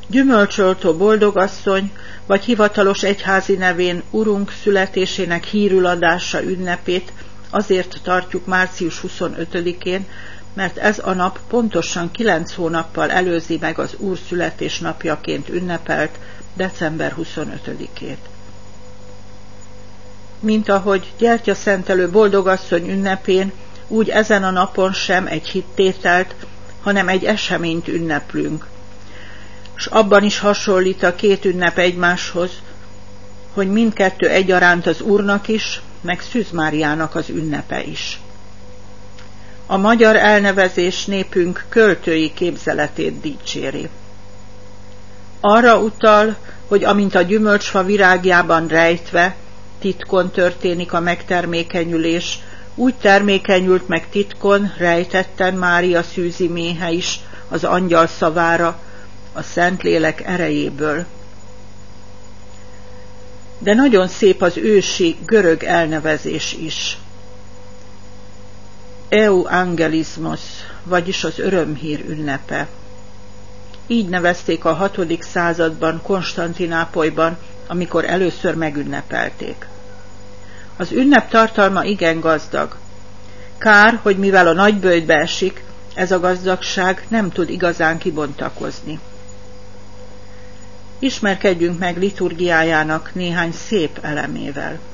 gyümölcsöltő boldogasszony, vagy hivatalos egyházi nevén Urunk születésének hírüladása ünnepét azért tartjuk március 25-én, mert ez a nap pontosan 9 hónappal előzi meg az Úr születésnapjaként ünnepelt december 25-ét. Mint ahogy gyertyaszentelő boldogasszony ünnepén, úgy ezen a napon sem egy hittételt, hanem egy eseményt ünneplünk. S abban is hasonlít a két ünnep egymáshoz, hogy mindkettő egyaránt az Úrnak is, meg Szűz Máriának az ünnepe is. A magyar elnevezés népünk költői képzeletét dicséri. Arra utal, hogy amint a gyümölcsfa virágjában rejtve, titkon történik a megtermékenyülés, úgy termékenyült meg titkon, rejtetten Mária szűzi méhe is az angyal szavára, a Szentlélek erejéből. De nagyon szép az ősi görög elnevezés is. Euangelismos, vagyis az örömhír ünnepe. Így nevezték a 6. században Konstantinápolyban, amikor először megünnepelték. Az ünnep tartalma igen gazdag. Kár, hogy mivel a nagyböjtbe esik, ez a gazdagság nem tud igazán kibontakozni. Ismerkedjünk meg liturgiájának néhány szép elemével.